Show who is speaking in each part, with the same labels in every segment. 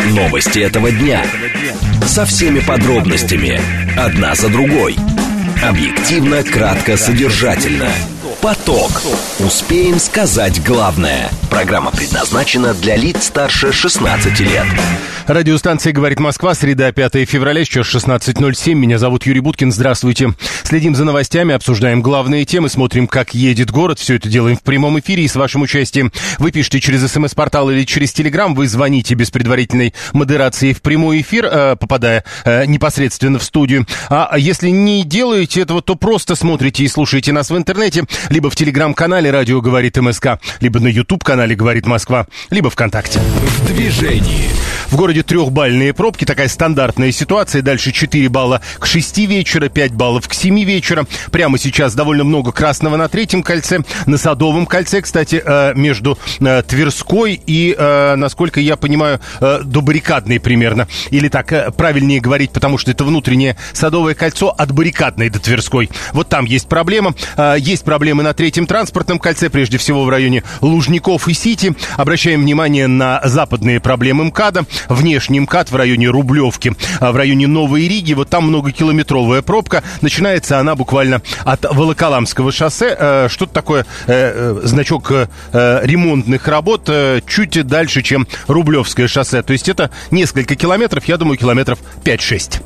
Speaker 1: Новости этого дня. Со всеми подробностями. Одна за другой. Объективно, кратко, содержательно. Поток. Успеем сказать главное. Программа предназначена для лиц старше 16 лет.
Speaker 2: Радиостанция «Говорит Москва», среда, 5 февраля, сейчас 16:07. Меня зовут Юрий Буткин, здравствуйте. Следим за новостями, обсуждаем главные темы, смотрим, как едет город. Все это делаем в прямом эфире и с вашим участием. Вы пишите через СМС-портал или через Телеграм, вы звоните без предварительной модерации в прямой эфир, попадая непосредственно в студию. А если не делаете этого, то просто смотрите и слушаете нас в интернете, либо в Телеграм-канале «Радио говорит МСК», либо на YouTube-канале «Говорит Москва», либо ВКонтакте.
Speaker 1: В движении.
Speaker 2: В городе трехбальные пробки, такая стандартная ситуация. Дальше 4 балла к 6 вечера, 5 баллов к 7 вечера. Прямо сейчас довольно много красного на Третьем кольце. На Садовом кольце, кстати, между Тверской и, насколько я понимаю, до Баррикадной примерно. Или так правильнее говорить, потому что это внутреннее Садовое кольцо от Баррикадной до Тверской. Вот там есть проблема. Есть проблемы на Третьем транспортном кольце, прежде всего в районе Лужников и Сити. Обращаем внимание на западные проблемы МКАДа. Внешний МКАД в районе Рублевки, в районе Новой Риги. Вот там многокилометровая пробка. Начинается она буквально от Волоколамского шоссе. Что-то такое, значок ремонтных работ чуть дальше, чем Рублевское шоссе. То есть это несколько километров, я думаю, километров 5-6.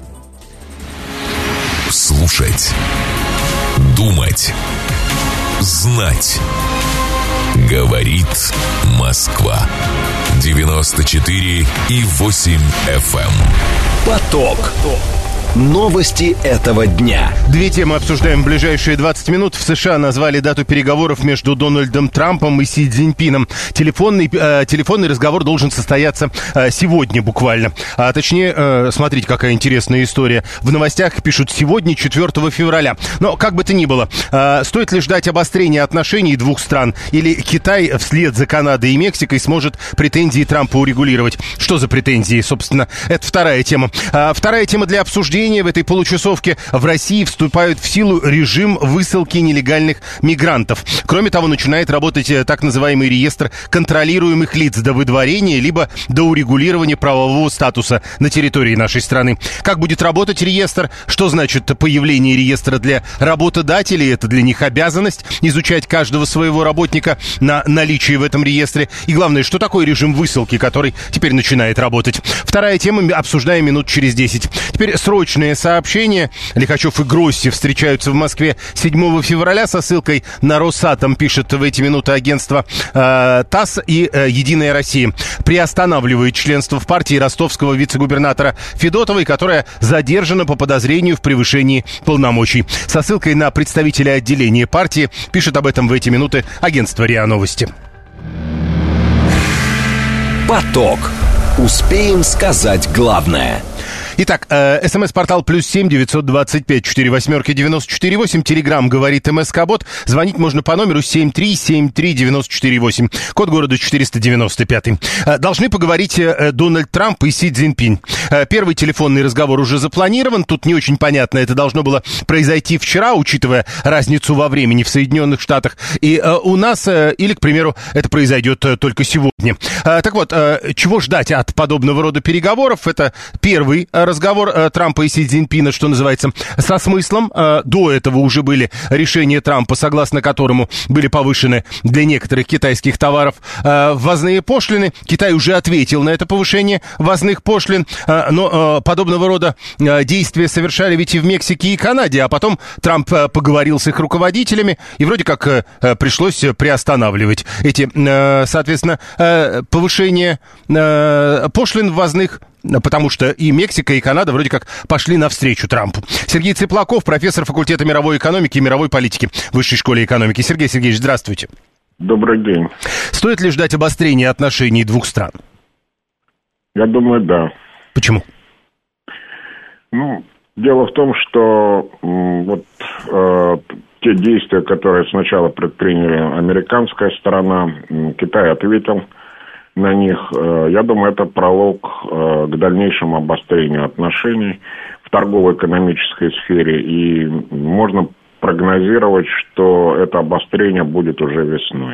Speaker 1: Слушать. Думать. Знать. Говорит Москва. 94,8 FM. Поток. Новости этого дня.
Speaker 2: Две темы обсуждаем в ближайшие 20 минут. В США назвали дату переговоров между Дональдом Трампом и Си Цзиньпином. Телефонный разговор должен состояться сегодня буквально. А точнее, смотрите, какая интересная история. В новостях пишут сегодня, 4 февраля. Но как бы то ни было, стоит ли ждать обострения отношений двух стран? Или Китай вслед за Канадой и Мексикой сможет претензии Трампа урегулировать? Что за претензии, собственно? Это вторая тема. Вторая тема для обсуждения. В этой получасовке в России вступает в силу режим высылки нелегальных мигрантов. Кроме того, начинает работать так называемый реестр контролируемых лиц до выдворения, либо до урегулирования правового статуса на территории нашей страны. Как будет работать реестр? Что значит появление реестра для работодателей? Это для них обязанность изучать каждого своего работника на наличие в этом реестре. И главное, что такое режим высылки, который теперь начинает работать? Вторая тема, обсуждаем минут через 10. Теперь срочные сообщения. Лихачев и Гросси встречаются в Москве 7 февраля со ссылкой на Росатом, пишет в эти минуты агентство ТАСС и «Единая Россия». Приостанавливает членство в партии ростовского вице-губернатора Федотовой, которая задержана по подозрению в превышении полномочий. Со ссылкой на представителя отделения партии пишет об этом в эти минуты агентство РИА Новости.
Speaker 1: Поток. Успеем сказать главное.
Speaker 2: Итак, СМС-портал +7 925 48 94 8. Телеграм говорит МСК-бот. Звонить можно по номеру 7373948. Код города 495. Должны поговорить Дональд Трамп и Си Цзиньпин. Первый телефонный разговор уже запланирован. Тут не очень понятно, это должно было произойти вчера, учитывая разницу во времени в Соединенных Штатах. И у нас, или, к примеру, это произойдет только сегодня. Так вот, чего ждать от подобного рода переговоров? Это первый разговор Трампа и Си Цзиньпина, что называется, со смыслом. До этого уже были решения Трампа, согласно которому были повышены для некоторых китайских товаров ввозные пошлины. Китай уже ответил на это повышение ввозных пошлин, но подобного рода действия совершали ведь и в Мексике и Канаде, а потом Трамп поговорил с их руководителями, и вроде как пришлось приостанавливать эти, соответственно, повышения пошлин ввозных, потому что и Мексика, и Канада вроде как пошли навстречу Трампу. Сергей Цыплаков, профессор факультета мировой экономики и мировой политики в Высшей школе экономики. Сергей Сергеевич, здравствуйте.
Speaker 3: Добрый день.
Speaker 2: Стоит ли ждать обострения отношений двух стран?
Speaker 3: Я думаю, да.
Speaker 2: Почему?
Speaker 3: Дело в том, что те действия, которые сначала предприняли американская сторона, Китай ответил на них. Я думаю, это пролог к дальнейшему обострению отношений в торгово-экономической сфере. И можно прогнозировать, что это обострение будет уже весной.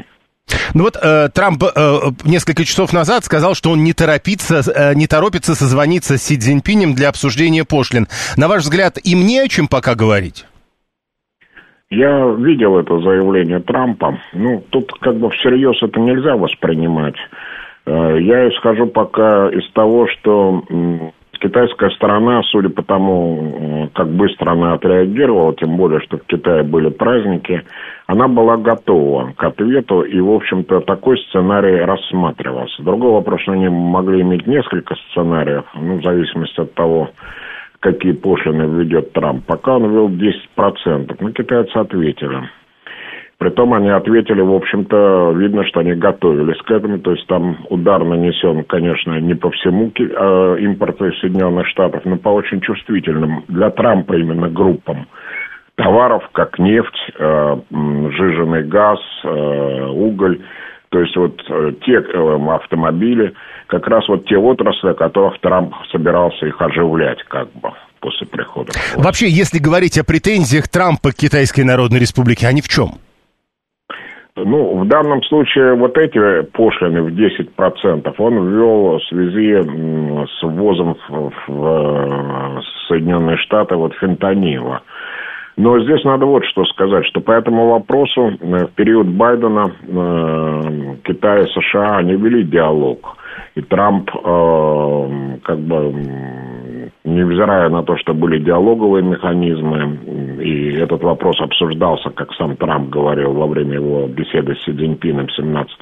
Speaker 2: Ну вот Трамп несколько часов назад сказал, что он не торопится созвониться с Си Цзиньпинем для обсуждения пошлин. На ваш взгляд, им не о чем пока говорить?
Speaker 3: Я видел это заявление Трампа. Ну, тут как бы всерьез это нельзя воспринимать. Я исхожу пока из того, что китайская сторона, судя по тому, как быстро она отреагировала, тем более, что в Китае были праздники, она была готова к ответу, и, в общем-то, такой сценарий рассматривался. Другой вопрос, что они могли иметь несколько сценариев, в зависимости от того, какие пошлины введет Трамп. Пока он ввел 10%, но китайцы ответили. Притом они ответили, в общем-то, видно, что они готовились к этому. То есть там удар нанесен, конечно, не по всему импорту из Соединенных Штатов, но по очень чувствительным для Трампа именно группам товаров, как нефть, сжиженный газ, уголь. То есть вот те автомобили, как раз вот те отрасли, о которых Трамп собирался их оживлять как бы после прихода.
Speaker 2: Вообще, если говорить о претензиях Трампа к Китайской Народной Республике, они в чем?
Speaker 3: Ну, в данном случае вот эти пошлины в 10% он ввел в связи с ввозом в Соединенные Штаты вот фентанила. Но здесь надо вот что сказать, что по этому вопросу в период Байдена Китай и США, они вели диалог. И Трамп, как бы, невзирая на то, что были диалоговые механизмы, и этот вопрос обсуждался, как сам Трамп говорил во время его беседы с Си Цзиньпином 17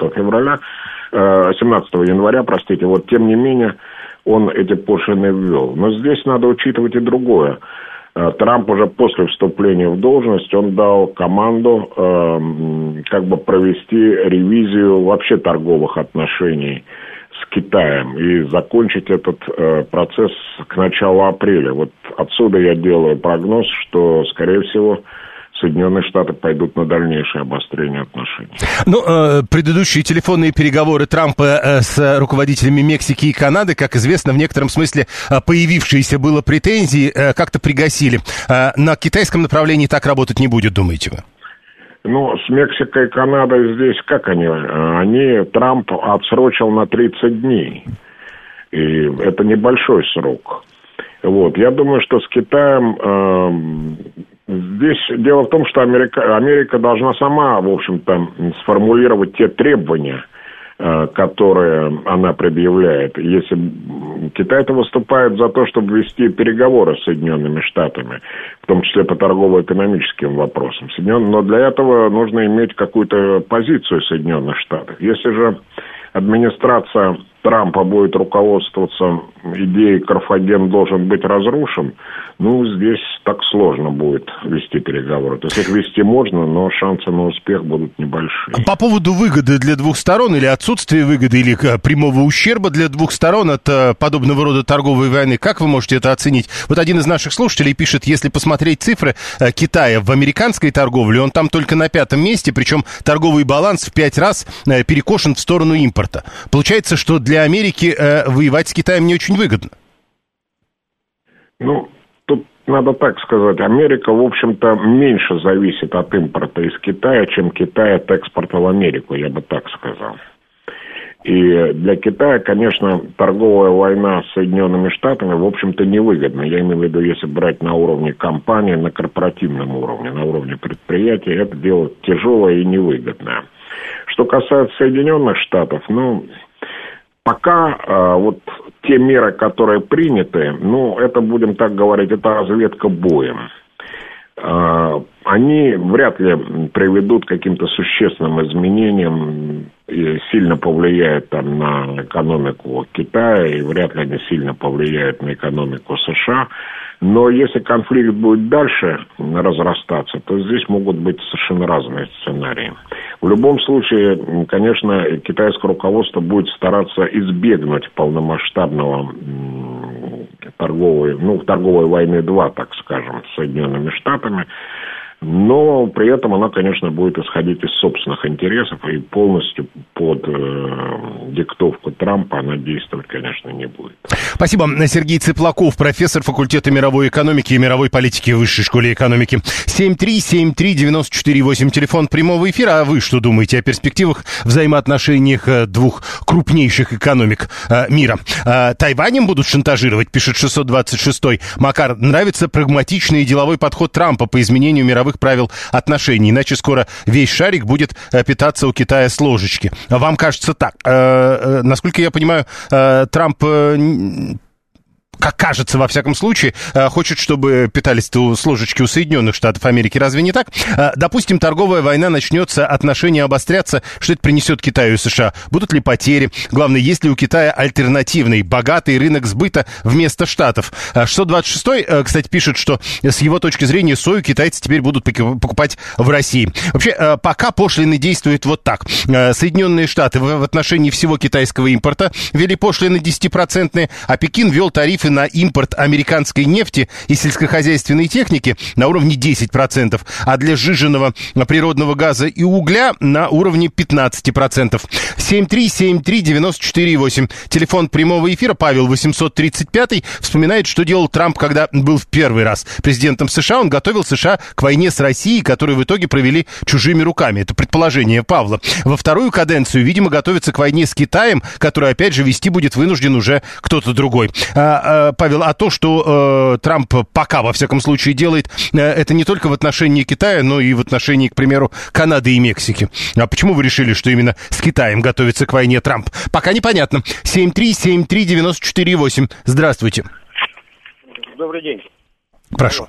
Speaker 3: января, вот тем не менее, он эти пошлины ввел. Но здесь надо учитывать и другое. Трамп уже после вступления в должность, он дал команду как бы провести ревизию вообще торговых отношений с Китаем и закончить этот процесс к началу апреля. Вот отсюда я делаю прогноз, что, скорее всего, Соединенные Штаты пойдут на дальнейшее обострение отношений.
Speaker 2: Ну, предыдущие телефонные переговоры Трампа с руководителями Мексики и Канады, как известно, в некотором смысле появившиеся было претензии, как-то пригасили. На китайском направлении так работать не будет, думаете вы?
Speaker 3: Ну, с Мексикой и Канадой здесь как они? Трамп отсрочил на 30 дней. И это небольшой срок. Вот. Я думаю, что с Китаем... Здесь дело в том, что Америка должна сама, в общем-то, сформулировать те требования, которые она предъявляет. Если Китай-то выступает за то, чтобы вести переговоры с Соединенными Штатами, в том числе по торгово-экономическим вопросам. Но для этого нужно иметь какую-то позицию Соединенных Штатов. Если же администрация Трампа будет руководствоваться идеей «Карфаген должен быть разрушен», здесь так сложно будет вести переговоры. То есть их вести можно, но шансы на успех будут небольшие.
Speaker 2: По поводу выгоды для двух сторон или отсутствия выгоды, или прямого ущерба для двух сторон от подобного рода торговой войны, как вы можете это оценить? Вот один из наших слушателей пишет, если посмотреть цифры Китая в американской торговле, он там только на 5-м месте, причем торговый баланс в 5 раз перекошен в сторону импорта. Получается, что для Америки воевать с Китаем не очень выгодно.
Speaker 3: Тут надо так сказать. Америка, в общем-то, меньше зависит от импорта из Китая, чем Китай от экспорта в Америку, я бы так сказал. И для Китая, конечно, торговая война с Соединенными Штатами, в общем-то, невыгодна. Я имею в виду, если брать на уровне компании, на корпоративном уровне, на уровне предприятий, это дело тяжелое и невыгодное. Что касается Соединенных Штатов, пока вот те меры, которые приняты, это, будем так говорить, это разведка боем. Они вряд ли приведут к каким-то существенным изменениям и сильно повлияют на экономику Китая, и вряд ли они сильно повлияют на экономику США. Но если конфликт будет дальше разрастаться, то здесь могут быть совершенно разные сценарии. В любом случае, конечно, китайское руководство будет стараться избегнуть полномасштабного торговой войны 2, так скажем, с Соединенными Штатами. Но при этом она, конечно, будет исходить из собственных интересов, и полностью под диктовку Трампа она действовать, конечно, не будет.
Speaker 2: Спасибо. Сергей Цыплаков, профессор факультета мировой экономики и мировой политики в Высшей школе экономики. 7373948, телефон прямого эфира. А вы что думаете о перспективах взаимоотношениях двух крупнейших экономик мира? Тайванем будут шантажировать, пишет 626-й. Макар, нравится прагматичный и деловой подход Трампа по изменению мировых правил отношений, иначе скоро весь шарик будет питаться у Китая с ложечки. Вам кажется так? Насколько я понимаю, Трамп, как кажется, во всяком случае, хочет, чтобы питались-то с ложечки у Соединенных Штатов Америки. Разве не так? Допустим, торговая война начнется, отношения обострятся. Что это принесет Китаю и США? Будут ли потери? Главное, есть ли у Китая альтернативный, богатый рынок сбыта вместо Штатов? 626-й, кстати, пишет, что с его точки зрения сою китайцы теперь будут покупать в России. Вообще, пока пошлины действуют вот так. Соединенные Штаты в отношении всего китайского импорта ввели пошлины 10%, а Пекин ввел тарифы на импорт американской нефти и сельскохозяйственной техники на уровне 10%, а для сжиженного природного газа и угля на уровне 15%. 7373948. Телефон прямого эфира. Павел 835 вспоминает, что делал Трамп, когда был в первый раз президентом США. Он готовил США к войне с Россией, которую в итоге провели чужими руками. Это предположение Павла. Во вторую каденцию, видимо, готовится к войне с Китаем, которую, опять же, вести будет вынужден уже кто-то другой. Павел, а то, что Трамп пока, во всяком случае, делает, это не только в отношении Китая, но и в отношении, к примеру, Канады и Мексики. А почему вы решили, что именно с Китаем готовится к войне Трамп? Пока непонятно. 7373948. Здравствуйте.
Speaker 4: Добрый день.
Speaker 2: Прошу.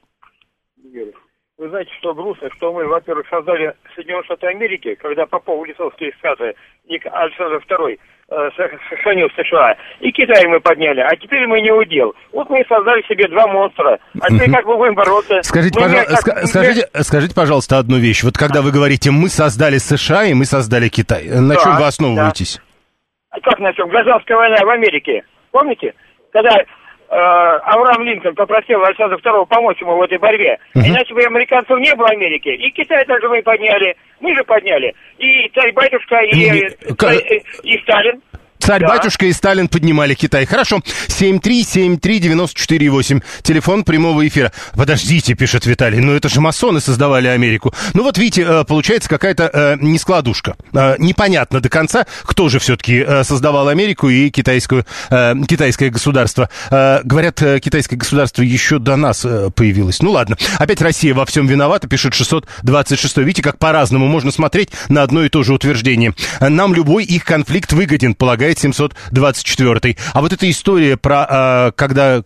Speaker 4: Вы знаете, что грустно, что мы, во-первых, создали Соединенные Штаты Америки, когда Попов-Литовские сказы, Александр II сохранил США, и Китай мы подняли, а теперь мы не удел. Вот мы создали себе два монстра, а теперь как мы будем бороться?
Speaker 2: Скажите, пожалуйста, одну вещь. Вот когда вы говорите, мы создали США и мы создали Китай, на чем вы основываетесь?
Speaker 4: Да. Как на чем? Гражданская война в Америке. Помните? Когда Авраам Линкольн попросил Александра II помочь ему в этой борьбе. Иначе бы американцев не было в Америке. И Китай также мы подняли. Мы же подняли. И царь-батюшка, и Сталин.
Speaker 2: Царь-батюшка и Сталин поднимали Китай. Хорошо. 7373948. Телефон прямого эфира. Подождите, пишет Виталий, но это же масоны создавали Америку. Ну вот видите, получается какая-то нескладушка. Непонятно до конца, кто же все-таки создавал Америку и китайское государство. Говорят, китайское государство еще до нас появилось. Ну ладно. Опять Россия во всем виновата, пишет 626. Видите, как по-разному можно смотреть на одно и то же утверждение. Нам любой их конфликт выгоден, полагает 724. А вот эта история про, когда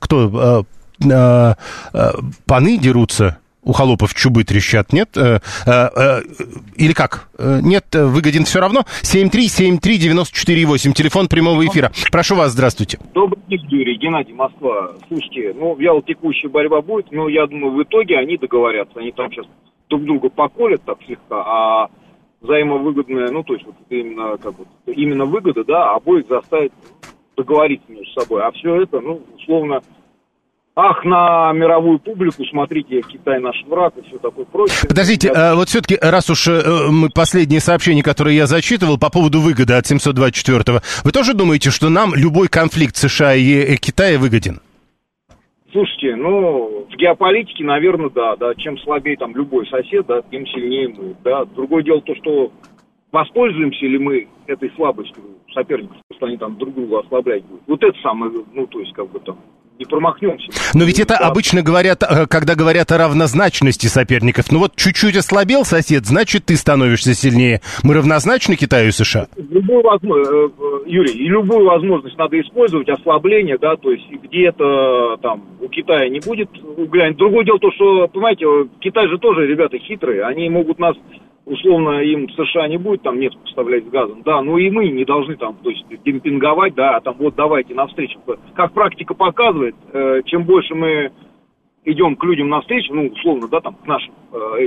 Speaker 2: паны дерутся, у холопов чубы трещат, нет? Или как? Нет, выгоден все равно? 7373948, телефон прямого эфира. Прошу вас, здравствуйте.
Speaker 5: Добрый день, Юрий, Геннадий, Москва. Слушайте, вялотекущая борьба будет, но я думаю, в итоге они договорятся. Они там сейчас друг друга поколят так слегка, а взаимовыгодная, то есть вот именно именно выгода, да, обоих заставит договориться между собой. А все это, условно, на мировую публику, смотрите, Китай наш враг и все такое прочее.
Speaker 2: Подождите, вот все-таки, раз уж мы последнее сообщение, которое я зачитывал по поводу выгоды от 724-го, вы тоже думаете, что нам любой конфликт США и Китая выгоден?
Speaker 5: Слушайте, в геополитике, наверное, да. Чем слабее там любой сосед, да, тем сильнее мы, да. Другое дело то, что воспользуемся ли мы этой слабостью соперников, что они там друг друга ослаблять будут. Вот это самое, не промахнемся.
Speaker 2: Но ведь это обычно говорят, когда говорят о равнозначности соперников. Чуть-чуть ослабел сосед, значит, ты становишься сильнее. Мы равнозначны Китаю и США?
Speaker 5: Юрий, любую возможность надо использовать, ослабление, да, то есть где-то там у Китая не будет угля. Другое дело то, что, понимаете, Китай же тоже ребята хитрые, они могут нас, условно, им США не будет там нефть поставлять с газом, да, и мы не должны там, то есть, демпинговать, да, давайте навстречу. Как практика показывает, чем больше мы идем к людям навстречу, условно, да, там, к нашим этим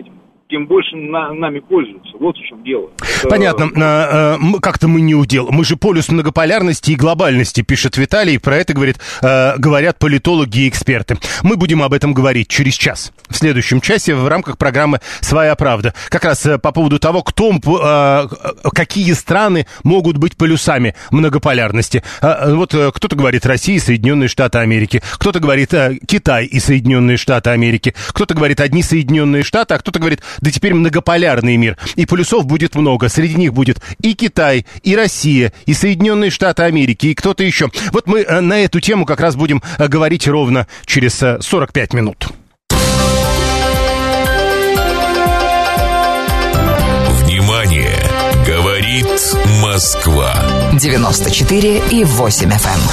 Speaker 5: тем больше нами пользуются. Вот в чем дело.
Speaker 2: Понятно. Как-то мы не удел. Мы же полюс многополярности и глобальности, пишет Виталий. Про это говорят политологи и эксперты. Мы будем об этом говорить через час. В следующем часе в рамках программы «Своя правда». Как раз по поводу того, какие страны могут быть полюсами многополярности. Вот кто-то говорит Россия и Соединенные Штаты Америки. Кто-то говорит Китай и Соединенные Штаты Америки. Кто-то говорит одни Соединенные Штаты, а кто-то говорит, да теперь многополярный мир. И полюсов будет много. Среди них будет и Китай, и Россия, и Соединенные Штаты Америки, и кто-то еще. Вот мы на эту тему как раз будем говорить ровно через 45 минут.
Speaker 1: Внимание! Говорит Москва.
Speaker 6: 94,8 FM.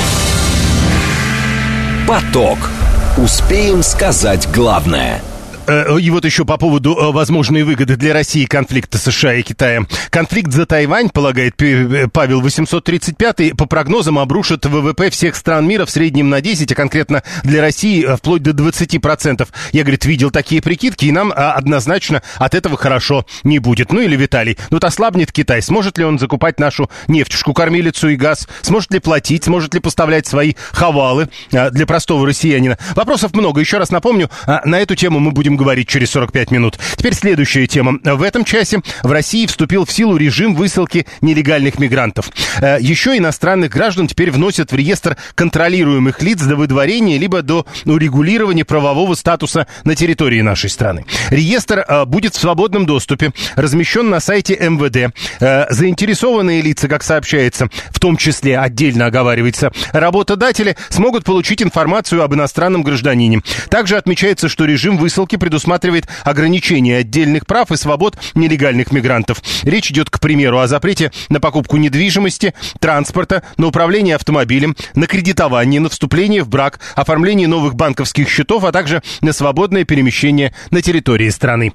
Speaker 1: Поток. Успеем сказать главное.
Speaker 2: И вот еще по поводу возможной выгоды для России конфликта США и Китая. Конфликт за Тайвань, полагает Павел 835, по прогнозам обрушит ВВП всех стран мира в среднем на 10, а конкретно для России вплоть до 20%. Я, говорит, видел такие прикидки, и нам однозначно от этого хорошо не будет. Ну или Виталий, вот ослабнет Китай, сможет ли он закупать нашу нефтюшку, кормилицу и газ, сможет ли платить, сможет ли поставлять свои хавалы для простого россиянина? Вопросов много. Еще раз напомню, на эту тему мы будем говорить через 45 минут. Теперь следующая тема. В этом часе в России вступил в силу режим высылки нелегальных мигрантов. Еще иностранных граждан теперь вносят в реестр контролируемых лиц до выдворения либо до урегулирования правового статуса на территории нашей страны. Реестр будет в свободном доступе, размещен на сайте МВД. Заинтересованные лица, как сообщается, в том числе отдельно оговаривается, работодатели смогут получить информацию об иностранном гражданине. Также отмечается, что режим высылки предусматривает ограничение отдельных прав и свобод нелегальных мигрантов. Речь идет, к примеру, о запрете на покупку недвижимости, транспорта, на управление автомобилем, на кредитование, на вступление в брак, оформление новых банковских счетов, а также на свободное перемещение на территории страны.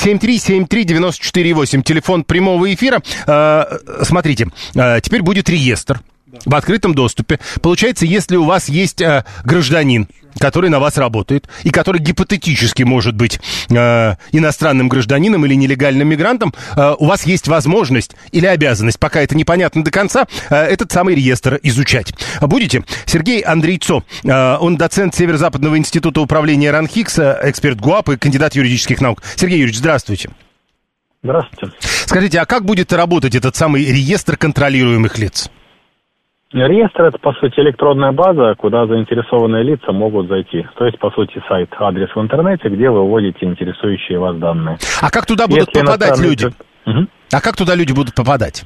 Speaker 2: 7373948, телефон прямого эфира. Смотрите, теперь будет реестр в открытом доступе. Получается, если у вас есть гражданин, который на вас работает, и который гипотетически может быть иностранным гражданином или нелегальным мигрантом, у вас есть возможность или обязанность, пока это непонятно до конца, этот самый реестр изучать. Будете? Сергей Андрейцо, он доцент Северо-Западного института управления РАНХИКС, эксперт ГУАП и кандидат юридических наук. Сергей Юрьевич, здравствуйте.
Speaker 7: Здравствуйте.
Speaker 2: Скажите, а как будет работать этот самый реестр контролируемых лиц?
Speaker 7: Реестр – это, по сути, электронная база, куда заинтересованные лица могут зайти. То есть, по сути, сайт, адрес в интернете, где вы вводите интересующие вас данные.
Speaker 2: А как туда будут попадать люди? А как туда люди будут попадать?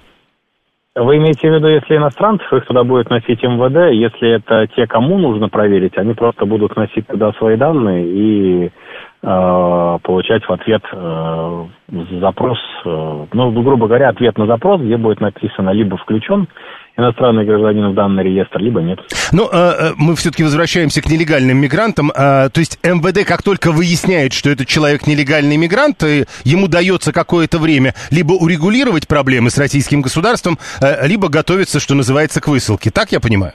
Speaker 7: Вы имеете в виду, если иностранцев, их туда будет носить МВД, если это те, кому нужно проверить, они просто будут носить туда свои данные и получать в ответ запрос, грубо говоря, ответ на запрос, где будет написано либо включен иностранный гражданин в данный реестр, либо нет.
Speaker 2: Но мы все-таки возвращаемся к нелегальным мигрантам. То есть МВД, как только выясняет, что этот человек нелегальный мигрант, ему дается какое-то время либо урегулировать проблемы с российским государством, либо готовиться, что называется, к высылке. Так я понимаю?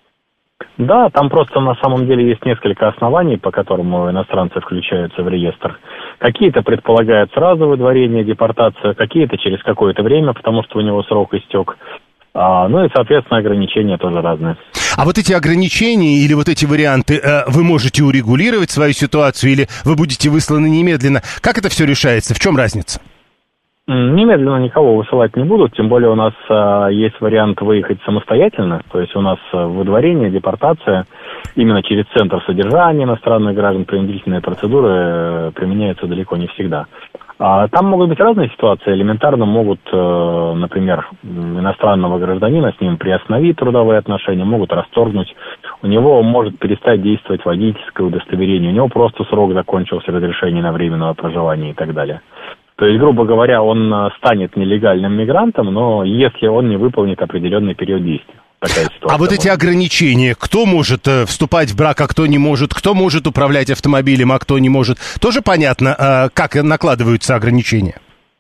Speaker 7: Да, там просто на самом деле есть несколько оснований, по которым иностранцы включаются в реестр. Какие-то предполагают сразу выдворение, депортацию, какие-то через какое-то время, потому что у него срок истек. Ну и, соответственно, ограничения тоже разные.
Speaker 2: А вот эти ограничения или вот эти варианты, вы можете урегулировать свою ситуацию или вы будете высланы немедленно? Как это все решается? В чем разница?
Speaker 7: Немедленно никого высылать не будут, тем более у нас есть вариант выехать самостоятельно, то есть у нас выдворение, депортация именно через центр содержания иностранных граждан, принудительные процедуры применяются далеко не всегда. Там могут быть разные ситуации, элементарно могут, например, иностранного гражданина, с ним приостановить трудовые отношения, могут расторгнуть, у него может перестать действовать водительское удостоверение, у него просто срок закончился разрешения на временное проживание и так далее. То есть, грубо говоря, он станет нелегальным мигрантом, но если он не выполнит определенный период действия. Такая ситуация.
Speaker 2: А вот эти ограничения, кто может вступать в брак, а кто не может, кто может управлять автомобилем, а кто не может, тоже понятно, как накладываются ограничения?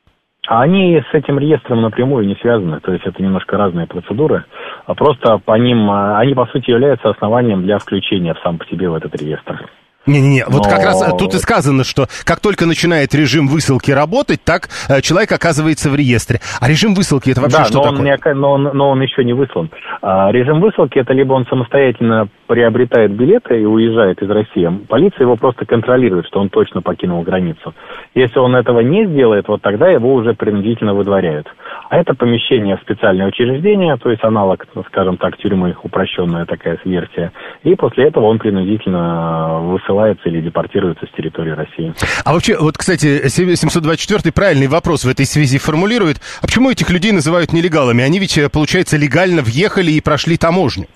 Speaker 7: Они с этим реестром напрямую не связаны, то есть это немножко разные процедуры, а просто по ним, они по сути являются основанием для включения сам по себе в этот реестр.
Speaker 2: Не-не-не, вот как раз тут и сказано, что как только начинает режим высылки работать, так человек оказывается в реестре. А режим высылки это вообще что такое?
Speaker 7: Но он еще не выслан. Режим высылки это либо он самостоятельно приобретает билеты и уезжает из России. Полиция его просто контролирует, что он точно покинул границу. Если он этого не сделает, вот тогда его уже принудительно выдворяют. А это помещение в специальное учреждение, то есть аналог, скажем так, тюрьмы, упрощенная такая версия. И после этого он принудительно высылается или депортируется с территории России.
Speaker 2: А вообще, вот, кстати, 724-й правильный вопрос в этой связи формулирует. А почему этих людей называют нелегалами? Они ведь, получается, легально въехали и прошли таможню.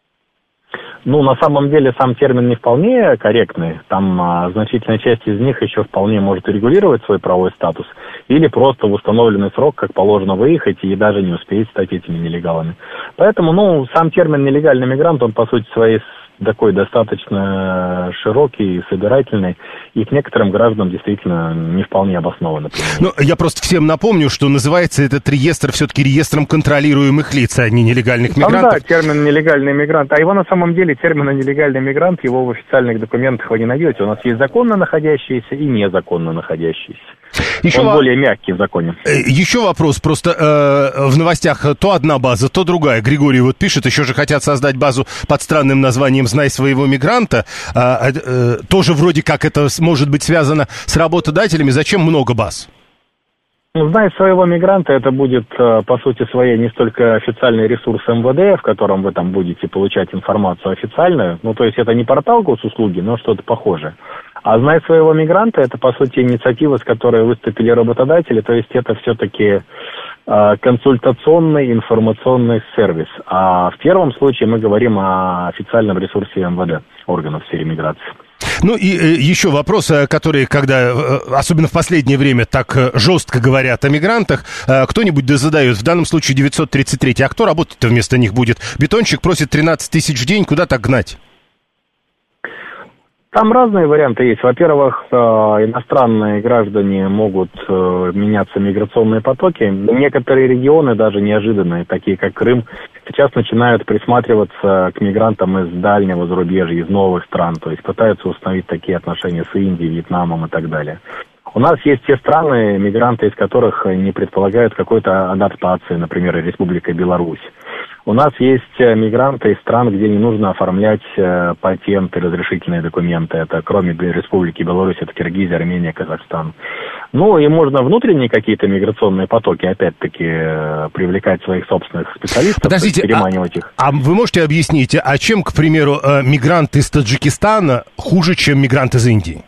Speaker 7: Ну, на самом деле, сам термин не вполне корректный. Там значительная часть из них еще вполне может регулировать свой правовой статус или просто в установленный срок, как положено, выехать и даже не успеть стать этими нелегалами. Поэтому, сам термин «нелегальный мигрант», он, по сути своей, такой достаточно широкий, собирательный, и к некоторым гражданам действительно не вполне обоснованно.
Speaker 2: Ну, я просто всем напомню, что называется этот реестр все-таки реестром контролируемых лиц, а не нелегальных мигрантов.
Speaker 7: Да, термин «нелегальный мигрант», а его на самом деле, термина «нелегальный мигрант», его в официальных документах вы не найдете. У нас есть законно находящиеся и незаконно находящиеся. Он более мягкий в законе.
Speaker 2: Еще вопрос, просто в новостях то одна база, то другая. Григорий вот пишет, еще же хотят создать базу под странным названием «Знай своего мигранта». Тоже вроде как это может быть связано с работодателями. Зачем много баз?
Speaker 7: «Знай своего мигранта» это будет, по сути своей, не столько официальный ресурс МВД, в котором вы там будете получать информацию официальную, ну, то есть это не портал госуслуги, но что-то похожее. А «Знай своего мигранта» это, по сути, инициатива, с которой выступили работодатели, то есть это все-таки консультационный информационный сервис. А в первом случае мы говорим о официальном ресурсе МВД, органов в сфере миграции.
Speaker 2: Ну и еще вопрос, который, когда, особенно в последнее время, так жестко говорят о мигрантах, кто-нибудь задает, в данном случае 933, а кто работать-то вместо них будет? Бетонщик просит 13 тысяч в день, куда так гнать?
Speaker 7: Там разные варианты есть. Во-первых, иностранные граждане могут меняться миграционные потоки. Некоторые регионы, даже неожиданные, такие как Крым, сейчас начинают присматриваться к мигрантам из дальнего зарубежья, из новых стран. То есть пытаются установить такие отношения с Индией, Вьетнамом и так далее. У нас есть те страны, мигранты из которых не предполагают какой-то адаптации, например, Республика Беларусь. У нас есть мигранты из стран, где не нужно оформлять патенты, разрешительные документы. Это кроме Республики Беларусь, это Киргизия, Армения, Казахстан. Ну и можно внутренние какие-то миграционные потоки, опять-таки, привлекать своих собственных специалистов.
Speaker 2: Подождите,
Speaker 7: переманивать их.
Speaker 2: А вы можете объяснить, а чем, к примеру, мигрант из Таджикистана хуже, чем мигрант из Индии?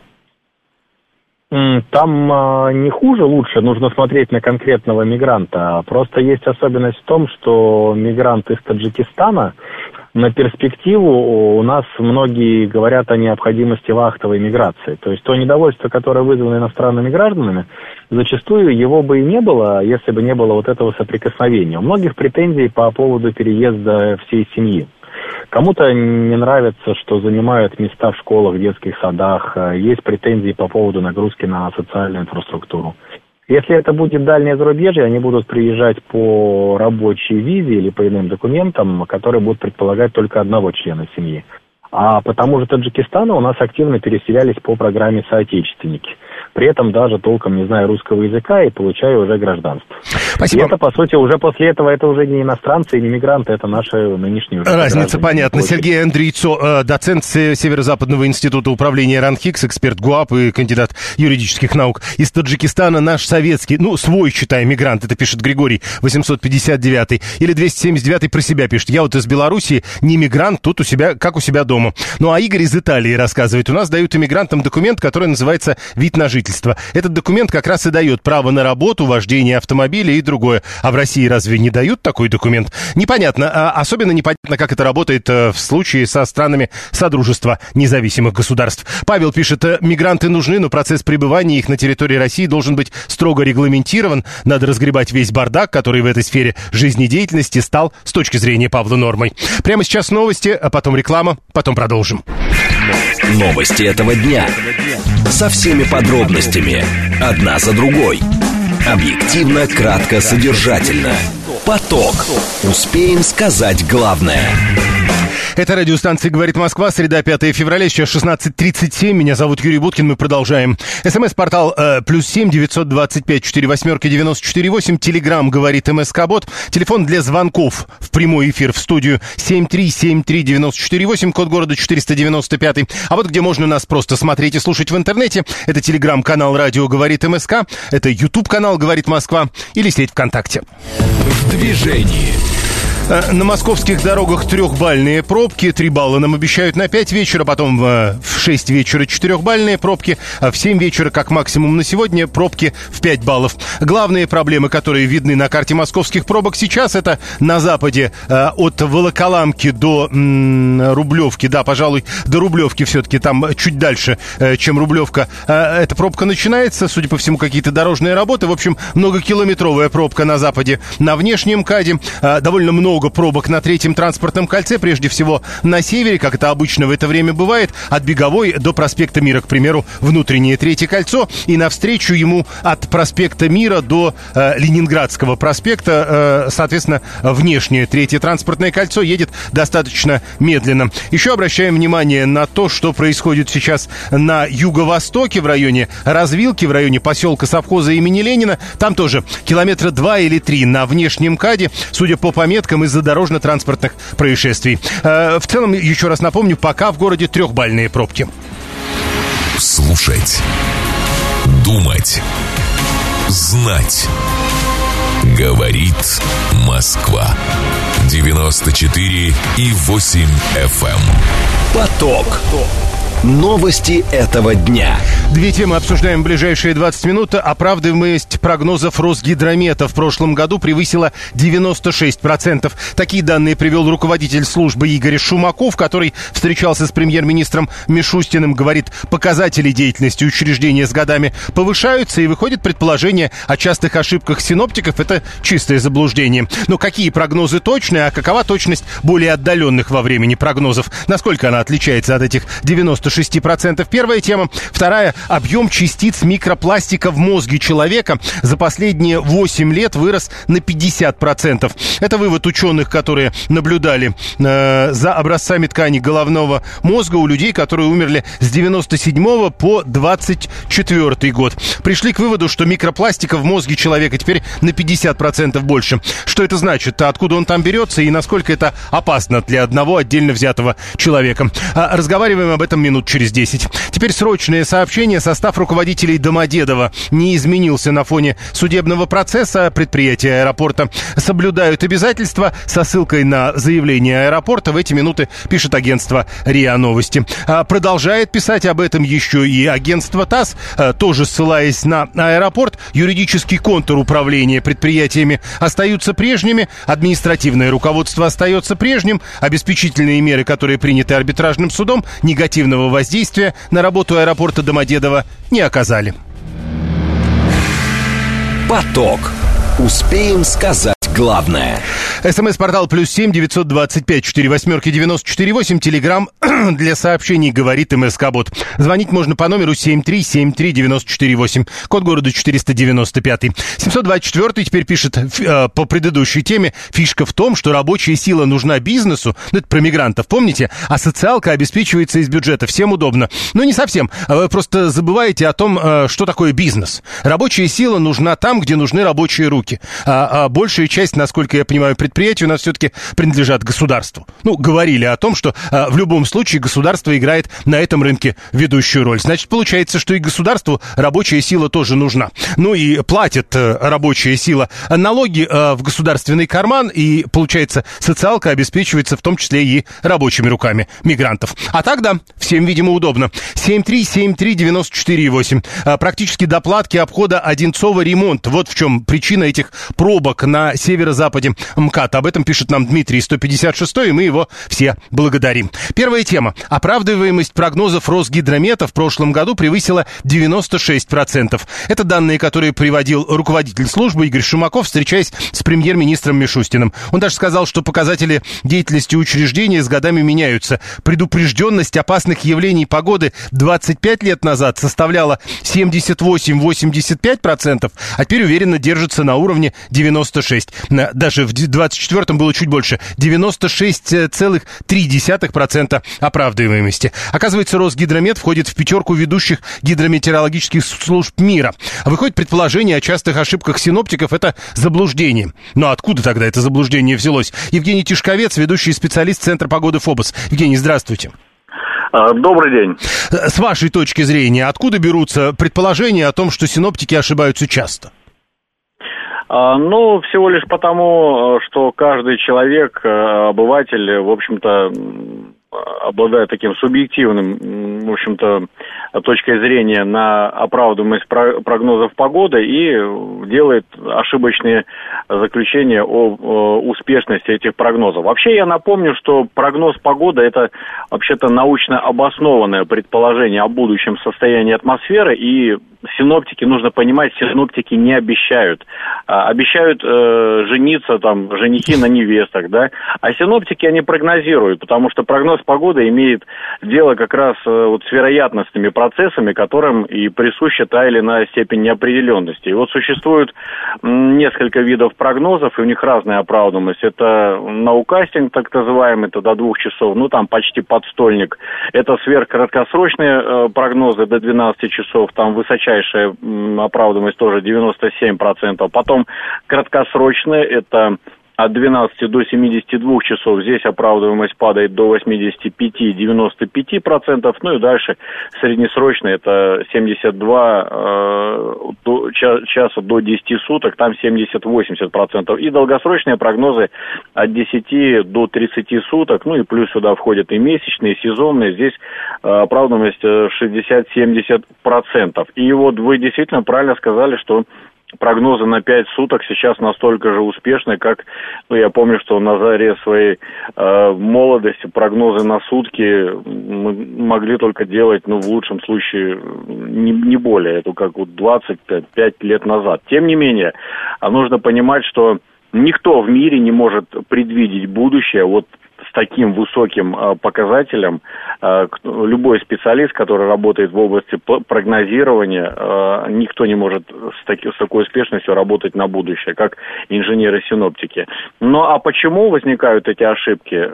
Speaker 7: Там не хуже, лучше, нужно смотреть на конкретного мигранта. Просто есть особенность в том, что мигрант из Таджикистана на перспективу у нас многие говорят о необходимости вахтовой миграции. То есть то недовольство, которое вызвано иностранными гражданами, зачастую его бы и не было, если бы не было вот этого соприкосновения. У многих претензий по поводу переезда всей семьи. Кому-то не нравится, что занимают места в школах, в детских садах. Есть претензии по поводу нагрузки на социальную инфраструктуру. Если это будет дальнее зарубежье, они будут приезжать по рабочей визе или по иным документам, которые будут предполагать только одного члена семьи. А по тому же Таджикистану у нас активно переселялись по программе «Соотечественники». При этом даже толком не зная русского языка и получая уже гражданство.
Speaker 2: Спасибо.
Speaker 7: И это, по сути, уже после этого, это уже не иностранцы и не мигранты, это наши нынешние...
Speaker 2: Разница понятна. Сергей Андрейцо, доцент Северо-Западного института управления РАНХИКС, эксперт ГУАП и кандидат юридических наук. Из Таджикистана наш советский, свой, считай, мигрант, это пишет Григорий, 859-й. Или 279-й про себя пишет. Я вот из Белоруссии, не мигрант, тут у себя, как у себя дома. Ну, а Игорь из Италии рассказывает. У нас дают иммигрантам документ, который называется «Вид на жительство». Этот документ как раз и дает право на работу, вождение автомобиля и другое. А в России разве не дают такой документ? Непонятно. Особенно непонятно, как это работает в случае со странами Содружества независимых государств. Павел пишет, мигранты нужны, но процесс пребывания их на территории России должен быть строго регламентирован. Надо разгребать весь бардак, который в этой сфере жизнедеятельности стал, с точки зрения Павла, нормой. Прямо сейчас новости, а потом реклама, потом продолжим.
Speaker 1: Новости этого дня. Со всеми подробностями. Одна за другой. Объективно, кратко, содержательно. Поток. Успеем сказать главное.
Speaker 2: Это радиостанция «Говорит Москва», среда, 5 февраля, сейчас 16:37. Меня зовут Юрий Буткин, мы продолжаем. СМС-портал +7 925 48 94 8. Телеграм «Говорит МСК-бот». Телефон для звонков в прямой эфир в студию 7373948, код города 495. А вот где можно нас просто смотреть и слушать в интернете, это телеграм-канал «Радио Говорит МСК», это YouTube-канал «Говорит Москва» или сеть ВКонтакте.
Speaker 1: В движении.
Speaker 2: На московских дорогах 3-бальные пробки. 3 балла нам обещают на 5 вечера, потом в 6 вечера 4-бальные пробки, а в 7 вечера, как максимум на сегодня, пробки в 5 баллов. Главные проблемы, которые видны на карте московских пробок сейчас, это на западе от Волоколамки до Рублевки, да, пожалуй, до Рублевки все-таки, там чуть дальше, чем Рублевка. Эта пробка начинается, судя по всему, какие-то дорожные работы. В общем, многокилометровая пробка на западе, на внешнем МКАДе, довольно много пробок на 3-м транспортном кольце, прежде всего на севере, как это обычно в это время бывает, от Беговой до проспекта Мира, к примеру, внутреннее 3-е кольцо, и навстречу ему от проспекта Мира до Ленинградского проспекта, соответственно, внешнее 3-е транспортное кольцо едет достаточно медленно. Еще обращаем внимание на то, что происходит сейчас на юго-востоке, в районе Развилки, в районе поселка совхоза имени Ленина. Там тоже километра 2 или 3 на внешнем МКАДе, судя по пометкам, из-за дорожно-транспортных происшествий. В целом, еще раз напомню, пока в городе 3-бальные пробки.
Speaker 1: Слушать, думать, знать. Говорит Москва. 94,8 FM. Поток. Новости этого дня.
Speaker 2: 2 темы обсуждаем в ближайшие 20 минут. Оправдываемость прогнозов Росгидромета в прошлом году превысила 96%. Такие данные привел руководитель службы Игорь Шумаков, который встречался с премьер-министром Мишустиным. Говорит, показатели деятельности учреждения с годами повышаются, и выходит предположение о частых ошибках синоптиков. Это чистое заблуждение. Но какие прогнозы точные, а какова точность более отдаленных во времени прогнозов? Насколько она отличается от этих 96%? Первая тема. Вторая. Объем частиц микропластика в мозге человека за последние 8 лет вырос на 50%. Это вывод ученых, которые наблюдали за образцами ткани головного мозга у людей, которые умерли с 97 по 24 год. Пришли к выводу, что микропластика в мозге человека теперь на 50% больше. Что это значит? Откуда он там берется и насколько это опасно для одного отдельно взятого человека? Разговариваем об этом минут через 10. Теперь срочное сообщение. Состав руководителей Домодедово не изменился на фоне судебного процесса. Предприятия аэропорта соблюдают обязательства. Со ссылкой на заявление аэропорта в эти минуты пишет агентство РИА Новости. Продолжает писать об этом еще и агентство ТАСС, тоже ссылаясь на аэропорт. Юридический контур управления предприятиями остаются прежними. Административное руководство остается прежним. Обеспечительные меры, которые приняты арбитражным судом, негативного воздействия на работу аэропорта Домодедово не оказали.
Speaker 1: Поток. Успеем сказать главное.
Speaker 2: СМС-портал +7 925 48 94 8. Телеграм для сообщений «Говорит МСК-бот». Звонить можно по номеру 7373948. Код города 495. 724 теперь пишет по предыдущей теме. Фишка в том, что рабочая сила нужна бизнесу. Ну, это про мигрантов, помните? А социалка обеспечивается из бюджета. Всем удобно. Но не совсем. Вы просто забываете о том, что такое бизнес. Рабочая сила нужна там, где нужны рабочие руки. А большая часть, насколько я понимаю, предприятий у нас все-таки принадлежат государству. Ну, говорили о том, что в любом случае государство играет на этом рынке ведущую роль. Значит, получается, что и государству рабочая сила тоже нужна. Ну и платит рабочая сила налоги в государственный карман, и, получается, социалка обеспечивается в том числе и рабочими руками мигрантов. А так, да, всем, видимо, удобно. 7373948. Практически до платки обхода Одинцова ремонт. Вот в чем причина этих пробок на северо-западе МКАД. Об этом пишет нам Дмитрий 156, и мы его все благодарим. Первая тема. Оправдываемость прогнозов Росгидромета в прошлом году превысила 96%. Это данные, которые приводил руководитель службы Игорь Шумаков, встречаясь с премьер-министром Мишустиным. Он даже сказал, что показатели деятельности учреждения с годами меняются. Предупрежденность опасных явлений погоды 25 лет назад составляла 78-85%, а теперь уверенно держится на уровне 96%. даже в 24-м было чуть больше, 96,3% оправдываемости. Оказывается, Росгидромет входит в пятерку ведущих гидрометеорологических служб мира. Выходит, предположение о частых ошибках синоптиков – это заблуждение. Но откуда тогда это заблуждение взялось? Евгений Тишковец, ведущий специалист Центра погоды ФОБОС. Евгений, здравствуйте.
Speaker 6: Добрый день.
Speaker 2: С вашей точки зрения, откуда берутся предположения о том, что синоптики ошибаются часто?
Speaker 6: Ну, всего лишь потому, что каждый человек, обыватель, в общем-то, обладает таким субъективным, в общем-то, точкой зрения на оправдываемость прогнозов погоды и делает ошибочные заключения о успешности этих прогнозов. Вообще, я напомню, что прогноз погоды – это вообще-то научно обоснованное предположение о будущем состоянии атмосферы, и синоптики, нужно понимать, синоптики не обещают. Обещают жениться, там, женихи на невестах, да, а синоптики, они прогнозируют, потому что прогноз погоды имеет дело как раз вот с вероятностными процессами, которым и присуща та или иная степень неопределенности. И вот существует несколько видов прогнозов, и у них разная оправданность. Это наукастинг, так называемый, это до 2 часов, ну, там почти подстольник. Это сверхкраткосрочные прогнозы до 12 часов, там высочайшая оправданность тоже 97%. Потом краткосрочные, это от 12 до 72 часов, здесь оправдываемость падает до 85-95%, ну и дальше среднесрочно это 72 часа до 10 суток, там 70-80%. И долгосрочные прогнозы от 10 до 30 суток, ну и плюс сюда входят и месячные, и сезонные, здесь оправдываемость 60-70%. И вот вы действительно правильно сказали, что прогнозы на 5 суток сейчас настолько же успешны, как, ну, я помню, что на заре своей молодости прогнозы на сутки мы могли только делать, ну, в лучшем случае, не более, это как вот 25 лет назад. Тем не менее, нужно понимать, что никто в мире не может предвидеть будущее вот с таким высоким показателем. Любой специалист, который работает в области прогнозирования, никто не может с такой успешностью работать на будущее, как инженеры-синоптики. Ну, а почему возникают эти ошибки?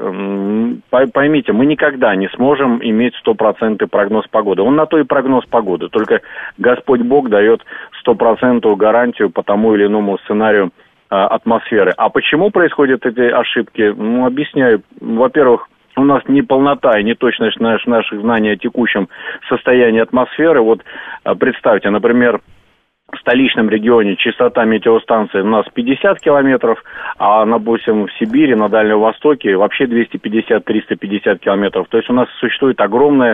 Speaker 6: Поймите, мы никогда не сможем иметь 100% прогноз погоды. Он на то и прогноз погоды, только Господь Бог дает 100% гарантию по тому или иному сценарию атмосферы. А почему происходят эти ошибки? Ну, объясняю. Во-первых, у нас неполнота и неточность наших знаний о текущем состоянии атмосферы. Вот представьте, например, в столичном регионе частота метеостанции у нас 50 километров, а, допустим, в Сибири, на Дальнем Востоке вообще 250-350 километров. То есть у нас существует огромное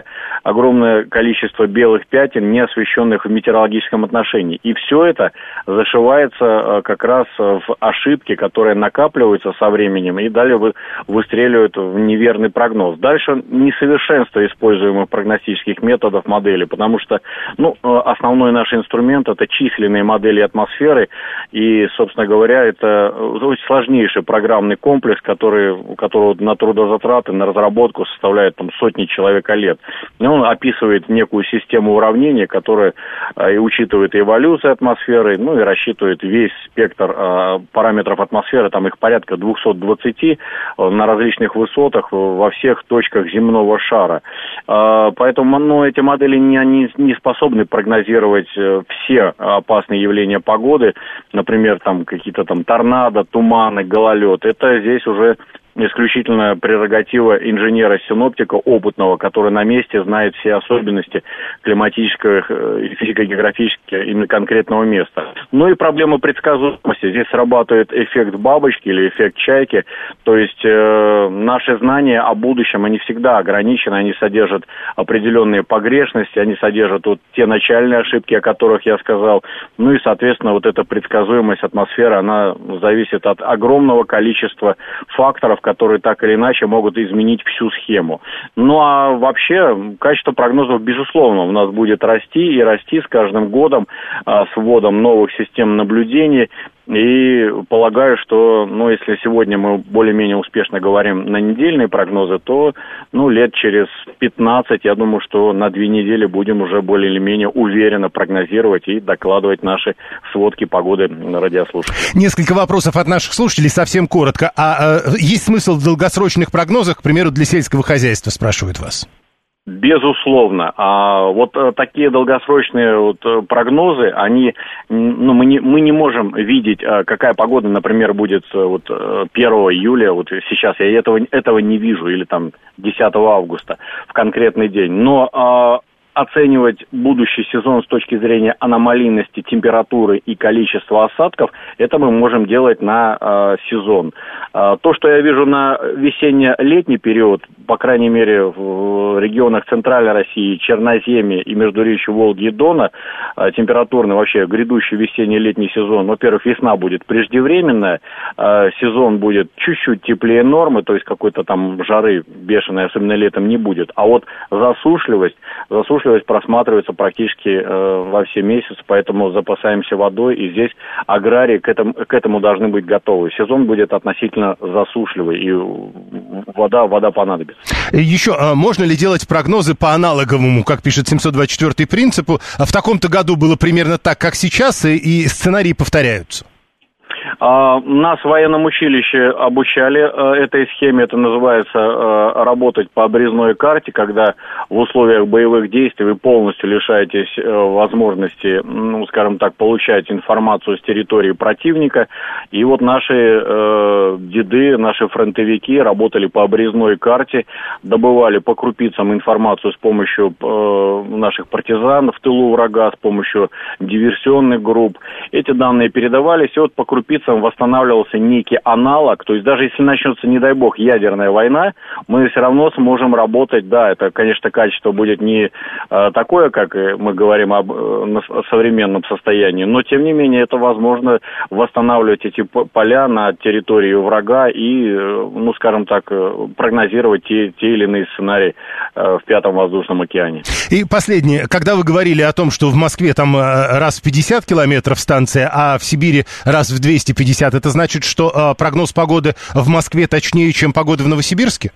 Speaker 6: количество белых пятен, не освещенных в метеорологическом отношении. И все это зашивается как раз в ошибки, которые накапливаются со временем и далее выстреливают в неверный прогноз. Дальше несовершенство используемых прогностических методов модели, потому что, ну, основной наш инструмент – это численные модели атмосферы, и, собственно говоря, это очень сложнейший программный комплекс, которого на трудозатраты, на разработку составляет там сотни человека-лет. Он описывает некую систему уравнений, которая и учитывает эволюцию атмосферы, ну и рассчитывает весь спектр параметров атмосферы, там их порядка 220 на различных высотах во всех точках земного шара. Поэтому, ну, эти модели не способны прогнозировать все опасные явления погоды, например, там какие-то там торнадо, туманы, гололед. Это здесь уже исключительно прерогатива инженера-синоптика опытного, который на месте знает все особенности климатических и физико-географических именно конкретного места. Ну и проблема предсказуемости. Здесь срабатывает эффект бабочки или эффект чайки. То есть наши знания о будущем, они всегда ограничены, они содержат определенные погрешности, они содержат вот те начальные ошибки, о которых я сказал. Ну и, соответственно, вот эта предсказуемость атмосферы, она зависит от огромного количества факторов, которые так или иначе могут изменить всю схему. Ну а вообще качество прогнозов, безусловно, у нас будет расти и расти с каждым годом с вводом новых систем наблюдений. И полагаю, что, если сегодня мы более-менее успешно говорим на недельные прогнозы, то, лет через 15, я думаю, что на 2 недели будем уже более или менее уверенно прогнозировать и докладывать наши сводки погоды радиослушателям.
Speaker 2: Несколько вопросов от наших слушателей, совсем коротко. Есть смысл в долгосрочных прогнозах, к примеру, для сельского хозяйства, спрашивают вас?
Speaker 6: Безусловно. Вот такие долгосрочные прогнозы, они, мы не можем видеть, какая погода, например, будет 1 июля, сейчас я этого не вижу, или 10 августа в конкретный день. Но оценивать будущий сезон с точки зрения аномалийности температуры и количества осадков, это мы можем делать на сезон. То, что я вижу на весенне-летний период, по крайней мере, в регионах Центральной России, Черноземья и междуречья Волги и Дона, температурный вообще грядущий весенне-летний сезон, во-первых, весна будет преждевременная, сезон будет чуть-чуть теплее нормы, то есть какой-то жары бешеной, особенно летом, не будет. А вот засушливость просматривается практически во все месяцы, поэтому запасаемся водой, и здесь аграрии к этому должны быть готовы. Сезон будет относительно засушливый, и вода понадобится.
Speaker 2: Еще, можно ли делать прогнозы по аналоговому, как пишет 724-й принципу? В таком-то году было примерно так, как сейчас, и сценарии повторяются?
Speaker 6: Нас в военном училище обучали этой схеме, это называется работать по обрезной карте, когда в условиях боевых действий вы полностью лишаетесь возможности, получать информацию с территории противника. И вот наши деды, наши фронтовики работали по обрезной карте, добывали по крупицам информацию с помощью наших партизан в тылу врага, с помощью диверсионных групп. Эти данные передавались, и по крупицам восстанавливался некий аналог, то есть даже если начнется, не дай бог, ядерная война, мы все равно сможем работать, да, это, конечно, качество будет не такое, как мы говорим об современном состоянии, но, тем не менее, это возможно восстанавливать эти поля на территории врага и, прогнозировать те или иные сценарии в 5-м воздушном океане.
Speaker 2: И последнее, когда вы говорили о том, что в Москве раз в 50 километров станция, а в Сибири раз в 250, это значит, что прогноз погоды в Москве точнее, чем погода в Новосибирске?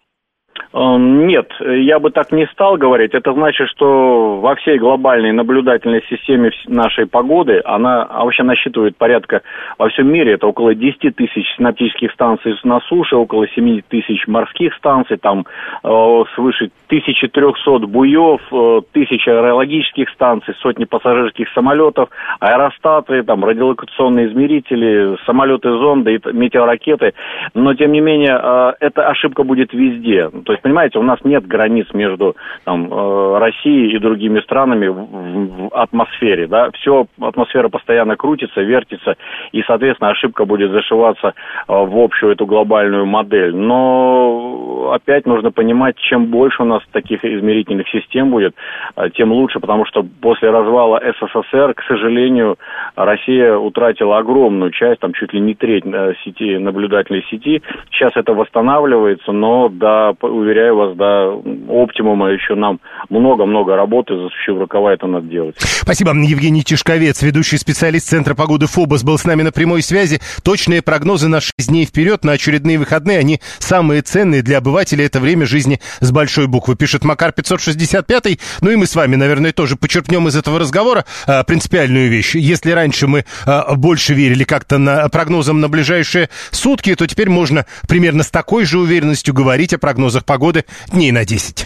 Speaker 6: Нет, я бы так не стал говорить. Это значит, что во всей глобальной наблюдательной системе нашей погоды, она вообще насчитывает порядка во всем мире, это около 10 тысяч синоптических станций на суше, около 7 тысяч морских станций, свыше 1300 буев, 1000 аэрологических станций, сотни пассажирских самолетов, аэростаты, радиолокационные измерители, самолеты-зонды, метеоракеты. Но, тем не менее, эта ошибка будет везде. То есть, понимаете, у нас нет границ между Россией и другими странами в атмосфере, да, все, атмосфера постоянно крутится, вертится, и, соответственно, ошибка будет зашиваться в общую эту глобальную модель. Но опять нужно понимать, чем больше у нас таких измерительных систем будет, тем лучше, потому что после развала СССР, к сожалению, Россия утратила огромную часть, чуть ли не треть наблюдательной сети. Сейчас это восстанавливается, но уверяю вас, до оптимума еще нам много-много работы, засучив рукава, это надо делать.
Speaker 2: Спасибо. Евгений Тишковец, ведущий специалист Центра погоды ФОБОС, был с нами на прямой связи. Точные прогнозы на 6 дней вперед, на очередные выходные, они самые ценные для обывателя. Это время жизни с большой буквы, пишет Макар 565. И мы с вами, наверное, тоже почерпнем из этого разговора принципиальную вещь. Если раньше мы больше верили как-то прогнозам на ближайшие сутки, то теперь можно примерно с такой же уверенностью говорить о прогнозах погоды дней на 10.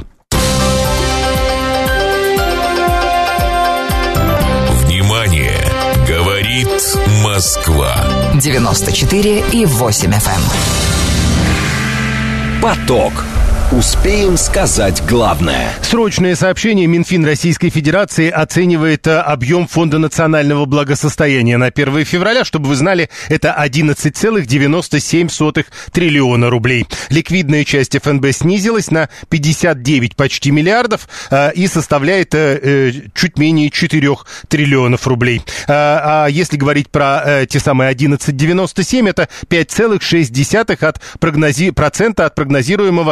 Speaker 1: Внимание! Говорит Москва.
Speaker 8: 94,8 FM.
Speaker 1: Поток. Успеем сказать главное.
Speaker 2: Срочное сообщение. Минфин Российской Федерации оценивает объем Фонда национального благосостояния на 1 февраля. Чтобы вы знали, это 11,97 триллиона рублей. Ликвидная часть ФНБ снизилась на 59 почти миллиардов и составляет чуть менее 4 триллионов рублей. А если говорить про те самые 11,97, это 5,6% от прогнозируемого на 2019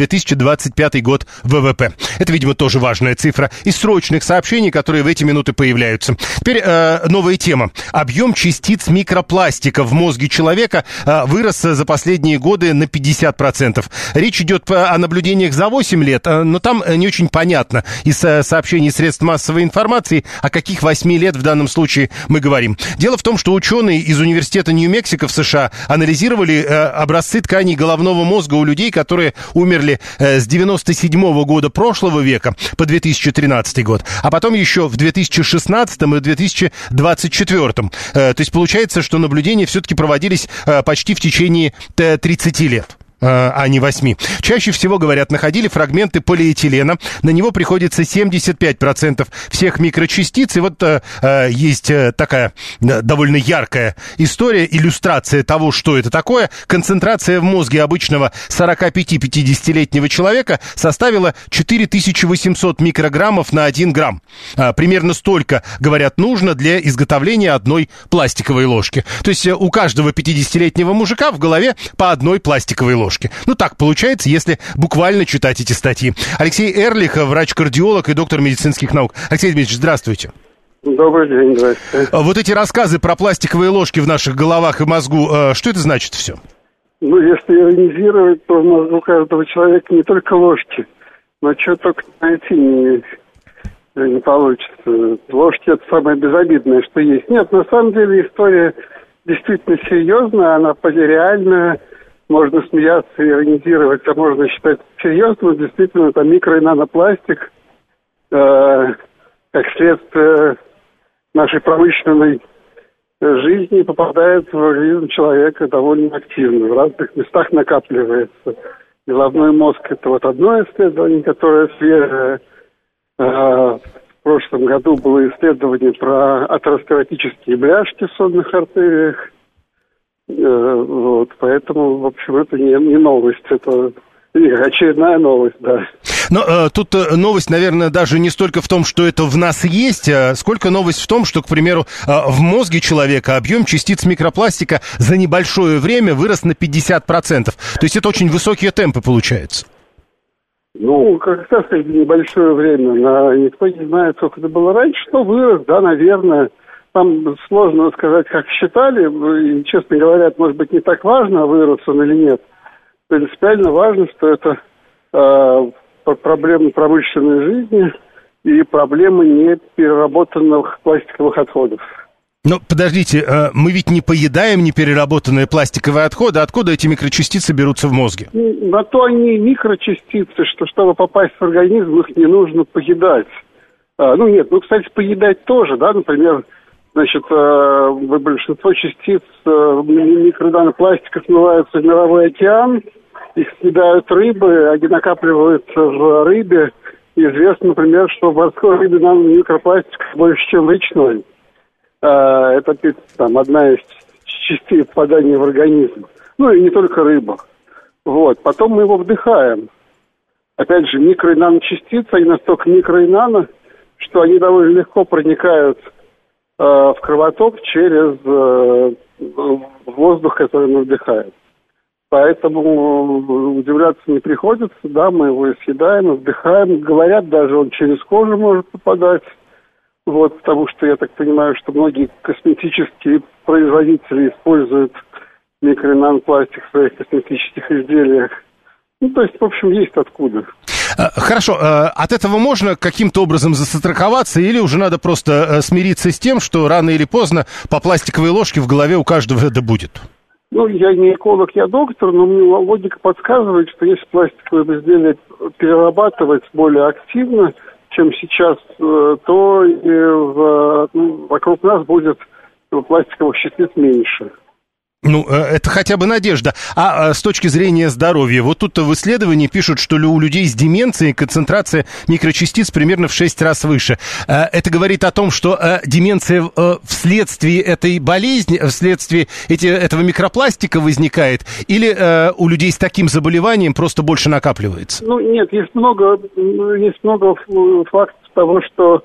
Speaker 2: 2025 год ВВП. Это, видимо, тоже важная цифра из срочных сообщений, которые в эти минуты появляются. Теперь новая тема. Объем частиц микропластика в мозге человека вырос за последние годы на 50%. Речь идет о наблюдениях за 8 лет, но там не очень понятно из сообщений средств массовой информации, о каких 8 лет в данном случае мы говорим. Дело в том, что ученые из университета Нью-Мексико в США анализировали образцы тканей головного мозга у людей, которые умерли с 97 года прошлого века по 2013 год, а потом еще в 2016 и 2024. То есть получается, что наблюдения все-таки проводились почти в течение 30 лет. А не 8. Чаще всего, говорят, находили фрагменты полиэтилена. На него приходится 75% всех микрочастиц. И вот есть такая довольно яркая история, иллюстрация того, что это такое. Концентрация в мозге обычного 45-50-летнего человека составила 4800 микрограммов на 1 грамм. Примерно столько, говорят, нужно для изготовления одной пластиковой ложки. То есть у каждого 50-летнего мужика в голове по одной пластиковой ложке. Ну, так получается, если буквально читать эти статьи. Алексей Эрлих, врач-кардиолог и доктор медицинских наук. Алексей Дмитриевич, здравствуйте.
Speaker 8: Добрый день, здравствуйте.
Speaker 2: Вот эти рассказы про пластиковые ложки в наших головах и мозгу, что это значит все?
Speaker 8: Ну, если иронизировать, то в мозгу каждого человека не только ложки, но что только найти не получится. Ложки — это самое безобидное, что есть. Нет, на самом деле история действительно серьезная, она реальная. Можно смеяться и иронизировать, а можно считать серьезным. Действительно, это микро- и нанопластик, как следствие нашей промышленной жизни, попадает в организм человека довольно активно. В разных местах накапливается. Головной мозг – это вот одно исследование, которое свежее. В прошлом году было исследование про атеросклеротические бляшки в сонных артериях. Вот, поэтому, в общем, это не новость, это очередная новость, да.
Speaker 2: Но тут новость, наверное, даже не столько в том, что это в нас есть, сколько новость в том, что, к примеру, в мозге человека объем частиц микропластика за небольшое время вырос на 50%. То есть это очень высокие темпы получаются.
Speaker 8: Ну, как сказать, небольшое время, никто не знает, сколько это было раньше, но вырос, да, наверное. Там сложно сказать, как считали, и, честно говоря, может быть, не так важно, вырос он или нет. Принципиально важно, что это проблема промышленной жизни и проблема непереработанных пластиковых отходов.
Speaker 2: Но подождите, мы ведь не поедаем непереработанные пластиковые отходы. Откуда эти микрочастицы берутся в мозге?
Speaker 8: На то они микрочастицы, что чтобы попасть в организм, их не нужно поедать. Кстати, поедать тоже, да, например, большинство частиц микронанопластика смываются в мировой океан, их съедают рыбы, они накапливаются в рыбе. Известно, например, что в морской рыбе микропластик больше, чем в речной. Это одна из частей попадания в организм. Ну и не только рыба. Вот. Потом мы его вдыхаем. Опять же, микро- и наночастицы, они настолько микро и нано, что они довольно легко проникают в кровоток через воздух, который мы вдыхаем. Поэтому удивляться не приходится, да, мы его съедаем, вдыхаем. Говорят, даже он через кожу может попадать. Вот, потому что я так понимаю, что многие косметические производители используют микро- и нанопластик в своих косметических изделиях. Ну, то есть, в общем, есть откуда.
Speaker 2: Хорошо, от этого можно каким-то образом застраховаться или уже надо просто смириться с тем, что рано или поздно по пластиковой ложке в голове у каждого это будет?
Speaker 8: Ну, я не эколог, я доктор, но мне логика подсказывает, что если пластиковые изделия перерабатывать более активно, чем сейчас, то вокруг нас будет пластиковых частиц меньше.
Speaker 2: Ну, это хотя бы надежда. А с точки зрения здоровья, вот тут в исследовании пишут, что у людей с деменцией концентрация микрочастиц примерно в 6 раз выше. Это говорит о том, что деменция вследствие этой болезни, вследствие этого микропластика возникает, или у людей с таким заболеванием просто больше накапливается?
Speaker 8: Ну, нет, есть много фактов того, что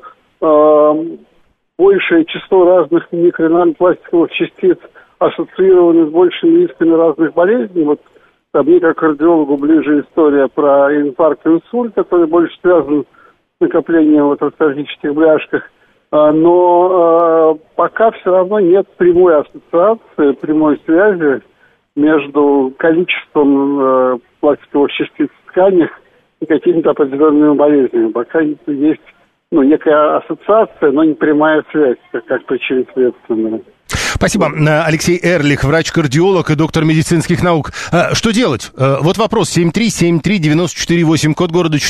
Speaker 8: большее число разных микро- и нанопластиковых частиц ассоциированы с большими рисками разных болезней. Вот Мне, как кардиологу, ближе история про инфаркт и инсульт, который больше связан с накоплением в атеросклеротических бляшках. Но пока все равно нет прямой ассоциации, прямой связи между количеством пластиковых частиц в тканях и какими-то определенными болезнями. Пока есть некая ассоциация, но не прямая связь, как причинно-следственная.
Speaker 2: Спасибо. Алексей Эрлих, врач-кардиолог и доктор медицинских наук. Что делать? Вот вопрос. 7373948, код города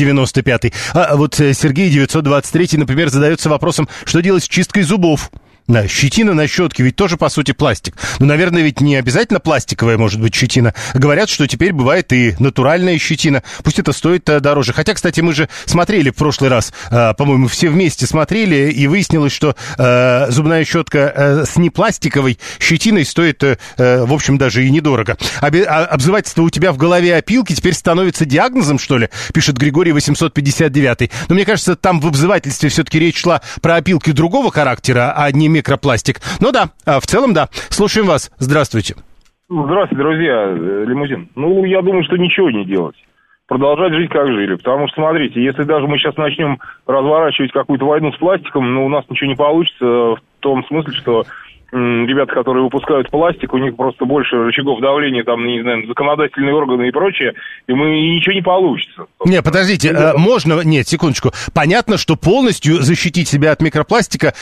Speaker 2: 495. Вот Сергей 923, например, задается вопросом, что делать с чисткой зубов? Да, щетина на щетке, ведь тоже, по сути, пластик. Ну, наверное, ведь не обязательно пластиковая может быть щетина. Говорят, что теперь бывает и натуральная щетина. Пусть это стоит дороже. Хотя, кстати, мы же смотрели в прошлый раз, по-моему, все вместе смотрели, и выяснилось, что зубная щетка с непластиковой щетиной стоит, в общем, даже и недорого. Обзывательство у тебя в голове опилки теперь становится диагнозом, что ли? Пишет Григорий 859. Но мне кажется, там в обзывательстве все-таки речь шла про опилки другого характера, а не микропластик. Ну да, в целом да. Слушаем вас. Здравствуйте.
Speaker 9: Здравствуйте, друзья. Лимузин. Я думаю, что ничего не делать. Продолжать жить, как жили. Потому что, смотрите, если даже мы сейчас начнем разворачивать какую-то войну с пластиком, у нас ничего не получится в том смысле, что ребята, которые выпускают пластик, у них просто больше рычагов давления, там, не знаю, законодательные органы и прочее, и ничего не получится.
Speaker 2: Не, подождите, можно... Нет, секундочку. Понятно, что полностью защитить себя от микропластика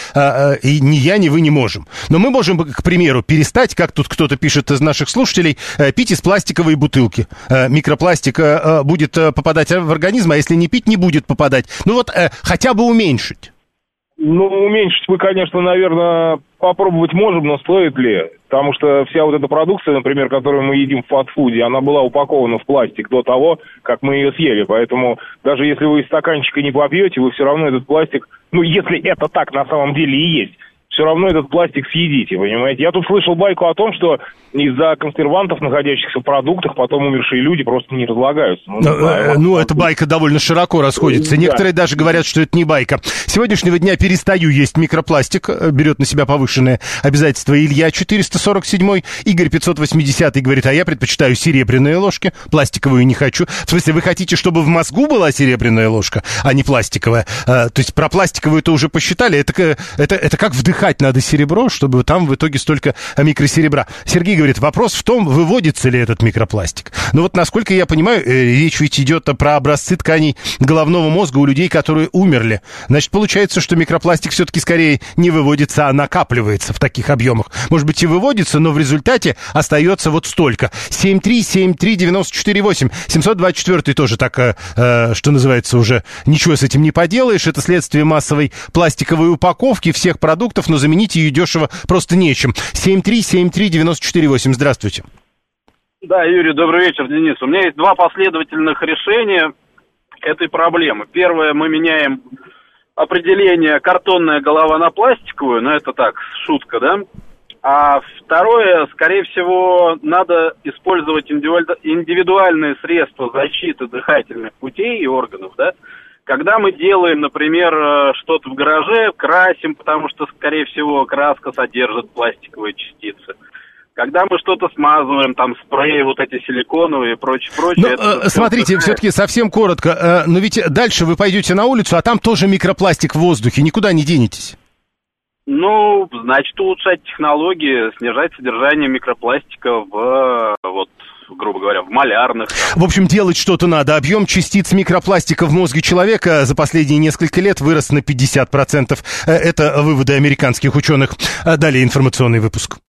Speaker 2: и ни я, ни вы не можем. Но мы можем, к примеру, перестать, как тут кто-то пишет из наших слушателей, пить из пластиковой бутылки. Микропластик будет попадать в организм, а если не пить, не будет попадать. Хотя бы уменьшить.
Speaker 9: Уменьшить мы, конечно, наверное, попробовать можем, но стоит ли? Потому что вся вот эта продукция, например, которую мы едим в фастфуде, она была упакована в пластик до того, как мы ее съели. Поэтому даже если вы из стаканчика не попьете, вы все равно этот пластик, если это так на самом деле и есть, все равно этот пластик съедите, понимаете? Я тут слышал байку о том, что из-за консервантов, находящихся в продуктах, потом умершие люди просто не разлагаются.
Speaker 2: Эта байка довольно широко расходится. Да. Некоторые даже говорят, что это не байка. С сегодняшнего дня перестаю есть микропластик. Берет на себя повышенное обязательство Илья 447. Игорь 580 говорит, а я предпочитаю серебряные ложки. Пластиковую не хочу. В смысле, вы хотите, чтобы в мозгу была серебряная ложка, а не пластиковая? То есть про пластиковую-то уже посчитали. Это как вдыхать надо серебро, чтобы там в итоге столько микросеребра. Сергей говорит, вопрос в том, выводится ли этот микропластик. Насколько я понимаю, речь ведь идет про образцы тканей головного мозга у людей, которые умерли. Значит, получается, что микропластик все-таки скорее не выводится, а накапливается в таких объемах. Может быть, и выводится, но в результате остается вот столько. 7373948. 724 тоже так, что называется, уже ничего с этим не поделаешь. Это следствие массовой пластиковой упаковки всех продуктов, но заменить ее дешево просто нечем. 7373948. Здравствуйте.
Speaker 10: Да, Юрий, добрый вечер, Денис. У меня есть два последовательных решения этой проблемы. Первое, мы меняем определение картонная голова на пластиковую, но это так, шутка, да? А второе, скорее всего, надо использовать индивидуальные средства защиты дыхательных путей и органов, да? Когда мы делаем, например, что-то в гараже, красим, потому что, скорее всего, краска содержит пластиковые частицы. Когда мы что-то смазываем, там спреи вот эти силиконовые и прочее.
Speaker 2: Смотрите, все-таки совсем коротко, но ведь дальше вы пойдете на улицу, а там тоже микропластик в воздухе, никуда не денетесь.
Speaker 10: Значит, улучшать технологии, снижать содержание микропластика грубо говоря, в малярных.
Speaker 2: В общем, делать что-то надо. Объем частиц микропластика в мозге человека за последние несколько лет вырос на 50%. Это выводы американских ученых. Далее информационный выпуск.